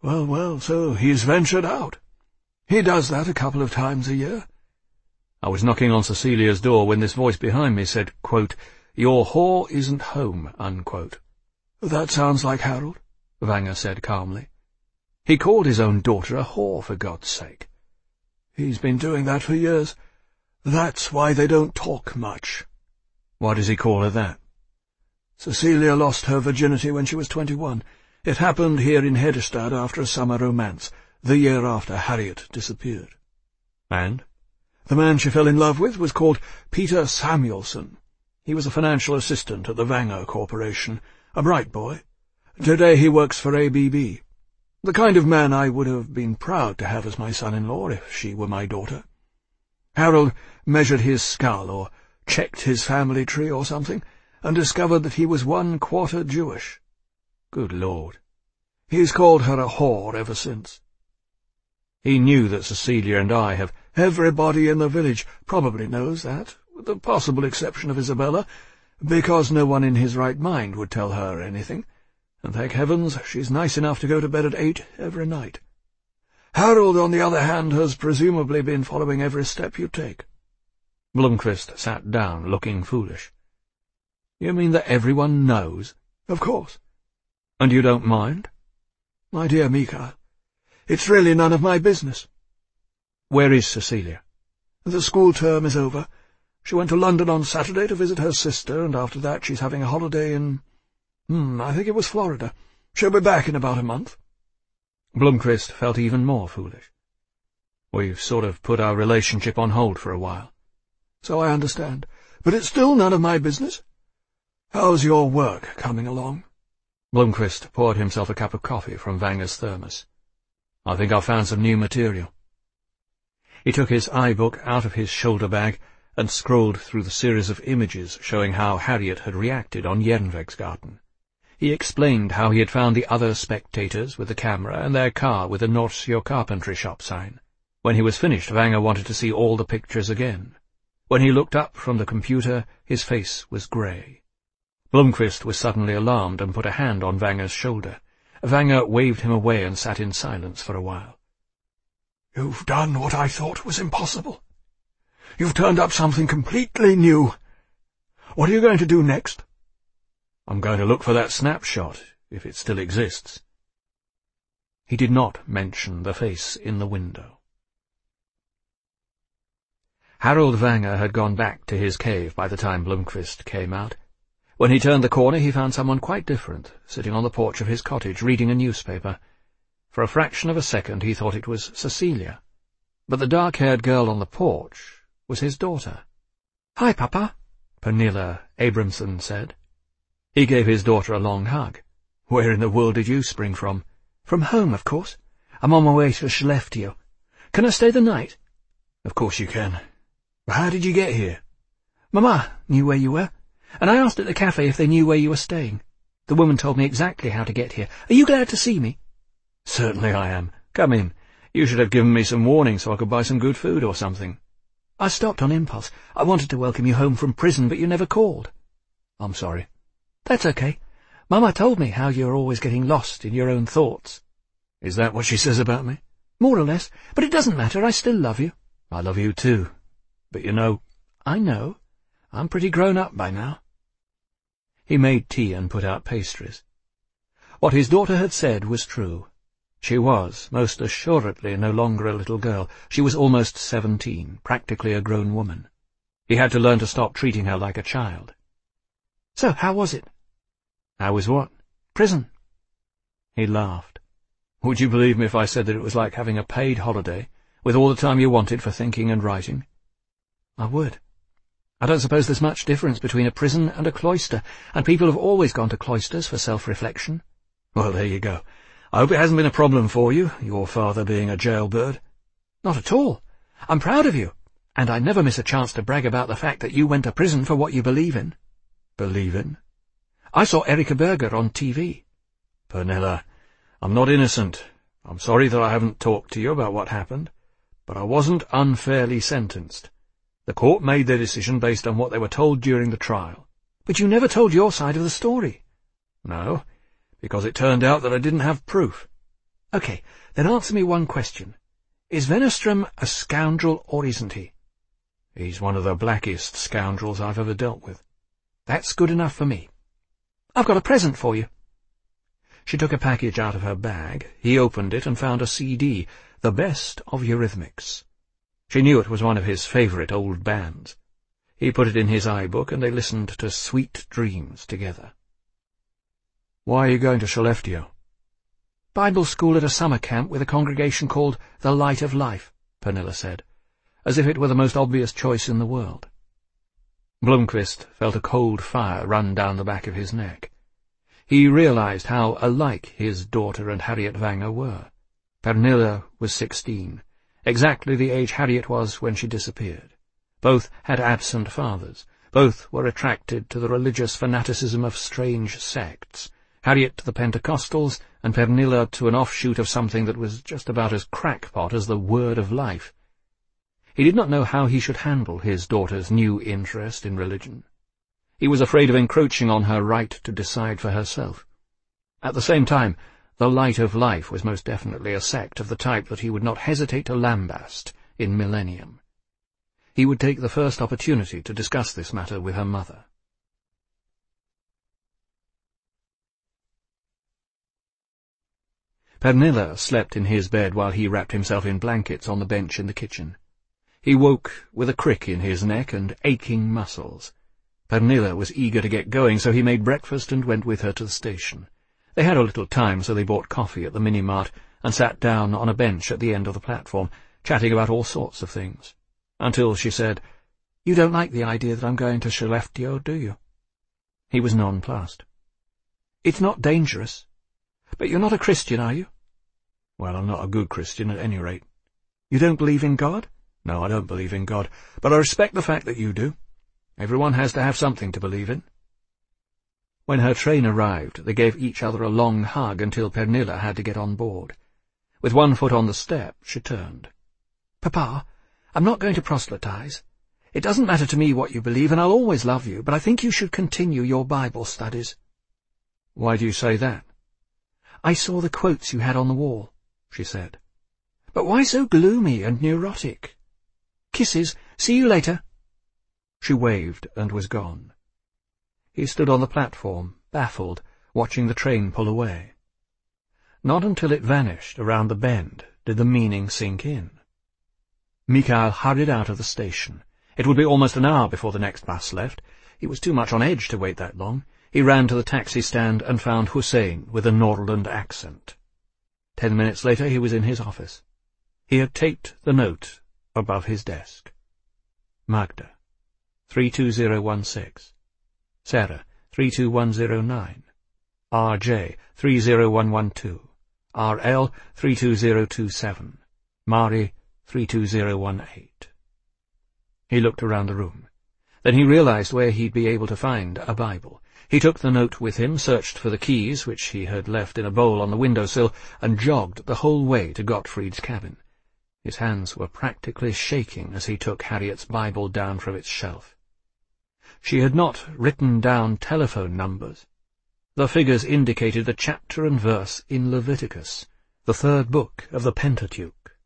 Well, well, so he's ventured out. He does that a couple of times a year. I was knocking on Cecilia's door when this voice behind me said, quote, "Your whore isn't home," unquote. That sounds like Harold, Vanger said calmly. He called his own daughter a whore, for God's sake. He's been doing that for years. That's why they don't talk much. Why does he call her that? Cecilia lost her virginity when she was twenty-one. It happened here in Hedestad after a summer romance, the year after Harriet disappeared. And? The man she fell in love with was called Peter Samuelson. He was a financial assistant at the Vanger Corporation, a bright boy. Today he works for A B B. The kind of man I would have been proud to have as my son-in-law if she were my daughter. Harold measured his skull, or checked his family tree or something, and discovered that he was one-quarter Jewish. Good Lord. He's called her a whore ever since. He knew that Cecilia and I have... Everybody in the village probably knows that, with the possible exception of Isabella, because no one in his right mind would tell her anything, and thank heavens she's nice enough to go to bed at eight every night. Harold, on the other hand, has presumably been following every step you take. Blomqvist sat down, looking foolish. You mean that everyone knows? Of course. And you don't mind? My dear Mikael, it's really none of my business. Where is Cecilia? The school term is over. She went to London on Saturday to visit her sister, and after that she's having a holiday in... Hmm, I think it was Florida. She'll be back in about a month. Blomqvist felt even more foolish. We've sort of put our relationship on hold for a while. So I understand. But it's still none of my business. How's your work coming along? Blomqvist poured himself a cup of coffee from Vanger's thermos. I think I've found some new material. He took his iBook out of his shoulder bag and scrolled through the series of images showing how Harriet had reacted on Järnvägsgatan. He explained how he had found the other spectators with the camera and their car with the Norsjö carpentry shop sign. When he was finished, Vanger wanted to see all the pictures again. When he looked up from the computer, his face was grey. Blomqvist was suddenly alarmed and put a hand on Vanger's shoulder. Vanger waved him away and sat in silence for a while. You've done what I thought was impossible. You've turned up something completely new. What are you going to do next? I'm going to look for that snapshot, if it still exists. He did not mention the face in the window. Harold Vanger had gone back to his cave by the time Blomqvist came out. When he turned the corner, he found someone quite different, sitting on the porch of his cottage, reading a newspaper. For a fraction of a second he thought it was Cecilia, but the dark-haired girl on the porch was his daughter. "Hi, Papa," Pernilla Abramson said. He gave his daughter a long hug. "Where in the world did you spring from?" "From home, of course. I'm on my way to Skellefteå. Can I stay the night?" "Of course you can. How did you get here?" "Mama knew where you were, and I asked at the cafe if they knew where you were staying. The woman told me exactly how to get here. Are you glad to see me?" "Certainly I am. Come in. You should have given me some warning so I could buy some good food or something." "I stopped on impulse. I wanted to welcome you home from prison, but you never called." "I'm sorry." "That's okay. Mama told me how you're always getting lost in your own thoughts." "Is that what she says about me?" "More or less, but it doesn't matter. I still love you." "I love you too. But you know—" "I know. I'm pretty grown up by now." He made tea and put out pastries. What his daughter had said was true. She was, most assuredly, no longer a little girl. She was almost seventeen, practically a grown woman. He had to learn to stop treating her like a child. "So, how was it?" "How was what?" "Prison." He laughed. "Would you believe me if I said that it was like having a paid holiday, with all the time you wanted for thinking and writing?" "I would. I don't suppose there's much difference between a prison and a cloister, and people have always gone to cloisters for self-reflection." "Well, there you go. I hope it hasn't been a problem for you, your father being a jailbird." "Not at all. I'm proud of you, and I never miss a chance to brag about the fact that you went to prison for what you believe in." "Believe in?" "I saw Erika Berger on T V." "Pernilla, I'm not innocent. I'm sorry that I haven't talked to you about what happened, but I wasn't unfairly sentenced. The court made their decision based on what they were told during the trial." "But you never told your side of the story." "No, because it turned out that I didn't have proof." OK, then answer me one question. Is Wennerstrom a scoundrel or isn't he? He's one of the blackest scoundrels I've ever dealt with. That's good enough for me. I've got a present for you. She took a package out of her bag. He opened it and found a C D, The Best of Eurythmics. She knew it was one of his favourite old bands. He put it in his iBook, and they listened to Sweet Dreams together. Why are you going to Skellefteå? Bible school at a summer camp with a congregation called The Light of Life, Pernilla said, as if it were the most obvious choice in the world. Blomqvist felt a cold fire run down the back of his neck. He realized how alike his daughter and Harriet Wenger were. Pernilla was sixteen, exactly the age Harriet was when she disappeared. Both had absent fathers. Both were attracted to the religious fanaticism of strange sects, Harriet to the Pentecostals, and Pernilla to an offshoot of something that was just about as crackpot as the Word of Life. He did not know how he should handle his daughter's new interest in religion. He was afraid of encroaching on her right to decide for herself. At the same time, the Light of Life was most definitely a sect of the type that he would not hesitate to lambast in Millennium. He would take the first opportunity to discuss this matter with her mother. Pernilla slept in his bed while he wrapped himself in blankets on the bench in the kitchen. He woke with a crick in his neck and aching muscles. Pernilla was eager to get going, so he made breakfast and went with her to the station. They had a little time, so they bought coffee at the mini-mart and sat down on a bench at the end of the platform, chatting about all sorts of things, until she said, "You don't like the idea that I'm going to Skellefteå, do you?" He was nonplussed. "It's not dangerous. But you're not a Christian, are you?" "Well, I'm not a good Christian at any rate." "You don't believe in God?" "No, I don't believe in God, but I respect the fact that you do. Everyone has to have something to believe in." When her train arrived, they gave each other a long hug until Pernilla had to get on board. With one foot on the step, she turned. "Papa, I'm not going to proselytize. It doesn't matter to me what you believe, and I'll always love you, but I think you should continue your Bible studies." "Why do you say that?" "I saw the quotes you had on the wall," she said. "But why so gloomy and neurotic? Kisses. See you later." She waved and was gone. He stood on the platform, baffled, watching the train pull away. Not until it vanished around the bend did the meaning sink in. Mikael hurried out of the station. It would be almost an hour before the next bus left. He was too much on edge to wait that long. He ran to the taxi stand and found Hussein with a Norrland accent. Ten minutes later he was in his office. He had taped the note above his desk. Magda, three two zero one six. Sarah, three two one zero nine. R J, three zero one one two. R L, three two zero two seven. Mari, three two zero one eight. He looked around the room. Then he realized where he'd be able to find a Bible. He took the note with him, searched for the keys, which he had left in a bowl on the windowsill, and jogged the whole way to Gottfried's cabin. His hands were practically shaking as he took Harriet's Bible down from its shelf. She had not written down telephone numbers. The figures indicated the chapter and verse in Leviticus, the third book of the Pentateuch.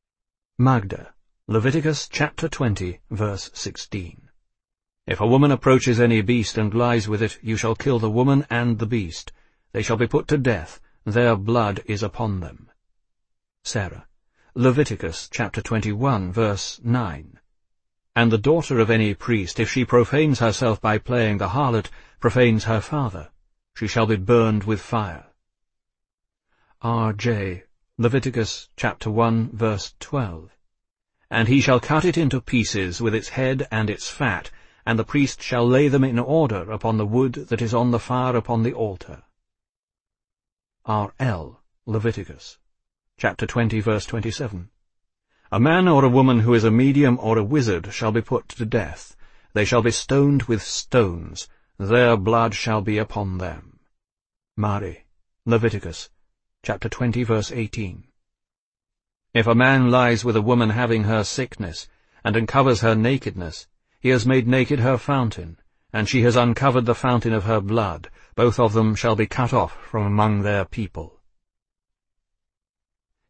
Magda, Leviticus chapter twenty, verse sixteen. If a woman approaches any beast and lies with it, you shall kill the woman and the beast. They shall be put to death. Their blood is upon them. Sarah, Leviticus chapter twenty-one, verse nine. And the daughter of any priest, if she profanes herself by playing the harlot, profanes her father. She shall be burned with fire. R J, Leviticus chapter one, verse twelve. And he shall cut it into pieces with its head and its fat, and the priest shall lay them in order upon the wood that is on the fire upon the altar. R L, Leviticus chapter twenty, verse twenty-seven. A man or a woman who is a medium or a wizard shall be put to death. They shall be stoned with stones. Their blood shall be upon them. Mari, Leviticus chapter twenty, verse eighteen. If a man lies with a woman having her sickness, and uncovers her nakedness, he has made naked her fountain, and she has uncovered the fountain of her blood. Both of them shall be cut off from among their people.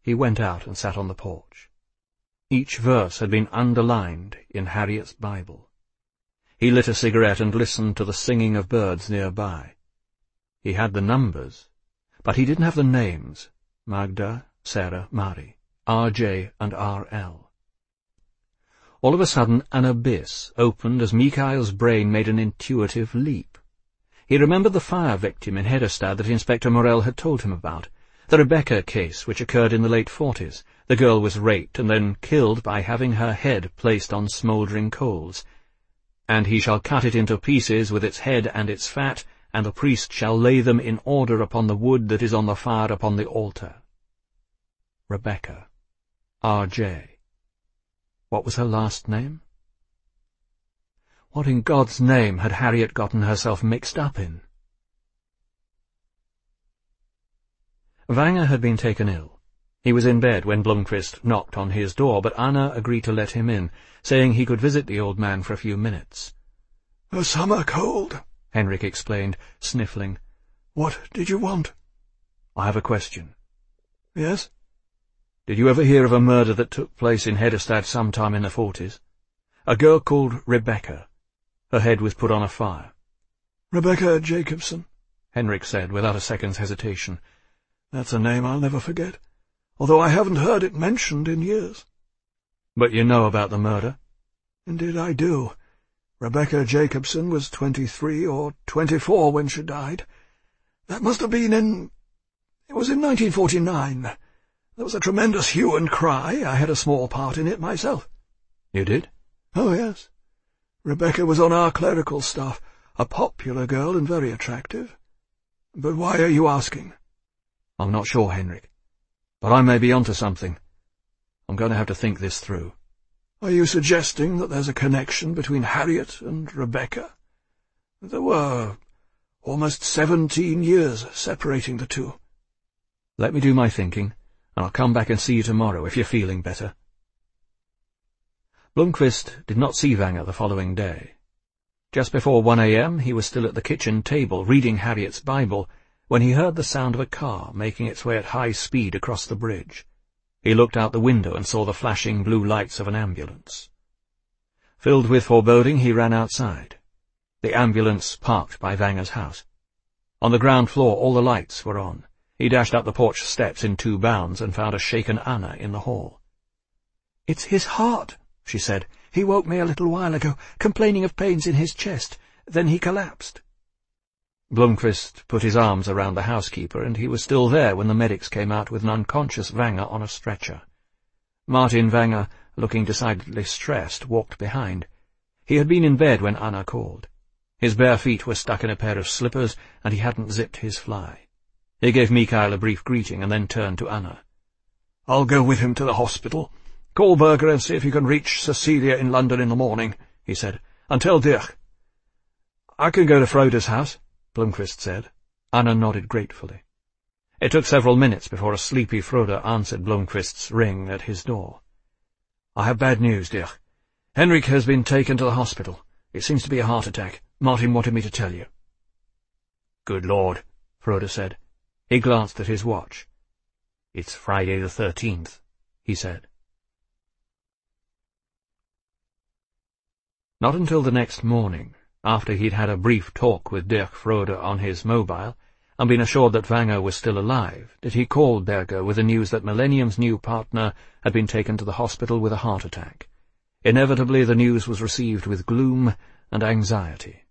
he went out and sat on the porch. Each verse had been underlined in Harriet's Bible. He lit a cigarette and listened to the singing of birds nearby. He had the numbers, but he didn't have the names: Magda, Sarah, Mari, R J and R L. All of a sudden an abyss opened as Mikhail's brain made an intuitive leap. He remembered the fire victim in Hedestad that Inspector Morel had told him about, the Rebecca case which occurred in the late forties. The girl was raped and then killed by having her head placed on smouldering coals. And he shall cut it into pieces with its head and its fat, and the priest shall lay them in order upon the wood that is on the fire upon the altar. Rebecca. R J. What was her last name? What in God's name had Harriet gotten herself mixed up in? Vanger had been taken ill. He was in bed when Blomqvist knocked on his door, but Anna agreed to let him in, saying he could visit the old man for a few minutes. "A summer cold," Henrik explained, sniffling. "What did you want?" "I have a question." "Yes?" "Did you ever hear of a murder that took place in Hedestad sometime in the forties? A girl called Rebecca. Her head was put on a fire." "Rebecca Jacobson," Henrik said without a second's hesitation. "That's a name I'll never forget, although I haven't heard it mentioned in years." "But you know about the murder?" "Indeed I do. Rebecca Jacobson was twenty-three or twenty-four when she died. That must have been in... It was in nineteen forty-nine. There was a tremendous hue and cry. I had a small part in it myself." "You did?" "Oh, yes. Rebecca was on our clerical staff, a popular girl and very attractive. But why are you asking?" "I'm not sure, Henrik, but I may be onto something. I'm going to have to think this through." "Are you suggesting that there's a connection between Harriet and Rebecca? There were almost seventeen years separating the two." "Let me do my thinking, and I'll come back and see you tomorrow if you're feeling better." Blomqvist did not see Vanger the following day. Just before one a m he was still at the kitchen table reading Harriet's Bible when he heard the sound of a car making its way at high speed across the bridge. He looked out the window and saw the flashing blue lights of an ambulance. Filled with foreboding, he ran outside. The ambulance parked by Vanger's house. On the ground floor all the lights were on. He dashed up the porch steps in two bounds and found a shaken Anna in the hall. "It's his heart," she said. "He woke me a little while ago, complaining of pains in his chest. Then he collapsed." Blomqvist put his arms around the housekeeper, and he was still there when the medics came out with an unconscious Vanger on a stretcher. Martin Vanger, looking decidedly stressed, walked behind. He had been in bed when Anna called. His bare feet were stuck in a pair of slippers, and he hadn't zipped his fly. He gave Mikhail a brief greeting and then turned to Anna. "I'll go with him to the hospital. Call Berger and see if you can reach Cecilia in London in the morning," he said. "And tell Dirk." "I can go to Froda's house," Blomqvist said. Anna nodded gratefully. It took several minutes before a sleepy Froda answered Blomqvist's ring at his door. "I have bad news, Dirk. Henrik has been taken to the hospital. It seems to be a heart attack. Martin wanted me to tell you." "Good Lord," Froda said. He glanced at his watch. "It's Friday the thirteenth, he said. Not until the next morning, after he'd had a brief talk with Dirk Froda on his mobile, and been assured that Vanger was still alive, did he call Berger with the news that Millennium's new partner had been taken to the hospital with a heart attack. Inevitably the news was received with gloom and anxiety.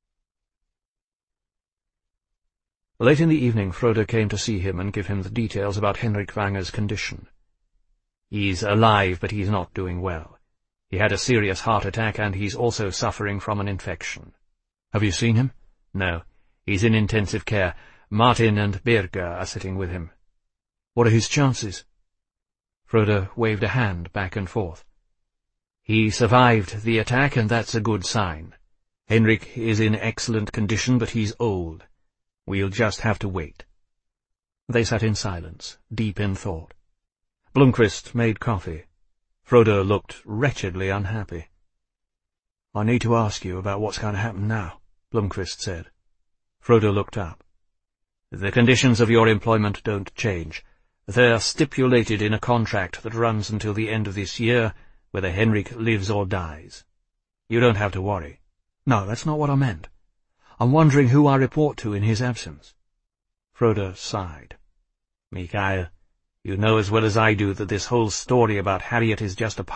Late in the evening Froda came to see him and give him the details about Henrik Vanger's condition. "He's alive, but he's not doing well. He had a serious heart attack, and he's also suffering from an infection." "Have you seen him?" "No. He's in intensive care. Martin and Birger are sitting with him." "What are his chances?" Froda waved a hand back and forth. "He survived the attack, and that's a good sign. Henrik is in excellent condition, but he's old. We'll just have to wait." They sat in silence, deep in thought. Blomqvist made coffee. Froda looked wretchedly unhappy. "I need to ask you about what's going to happen now," Blomqvist said. Froda looked up. "The conditions of your employment don't change. They're stipulated in a contract that runs until the end of this year, whether Henrik lives or dies. You don't have to worry. No, that's not what I meant. I'm wondering who I report to in his absence. Frode sighed. Mikael, you know as well as I do that this whole story about Harriet is just a